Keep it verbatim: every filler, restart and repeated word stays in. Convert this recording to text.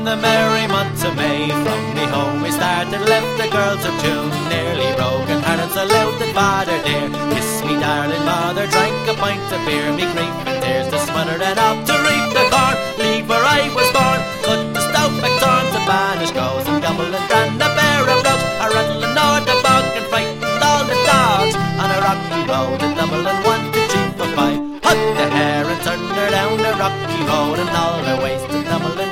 the merry month of May. From me home we started, left the girls of June nearly broken hearted, so saluted father dear. Kiss me darling mother, drank a pint of beer. Me grief and tears to smother and up to reap the corn. Leave where I was born, cut the stout back torn to banish goes and gobble and ran a pair of rogues. I rattled the north the bog and frightened all the dogs. On a rocky road a double and one to cheap for five. Hut the hare and turned her down the rocky road, and all her ways to double and